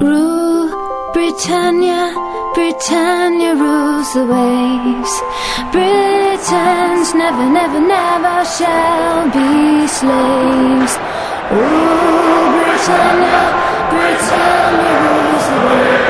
Rule, Britannia, Britannia rules the waves. Britons never, never, never shall be slaves. Rule, Britannia, Britannia rules the waves.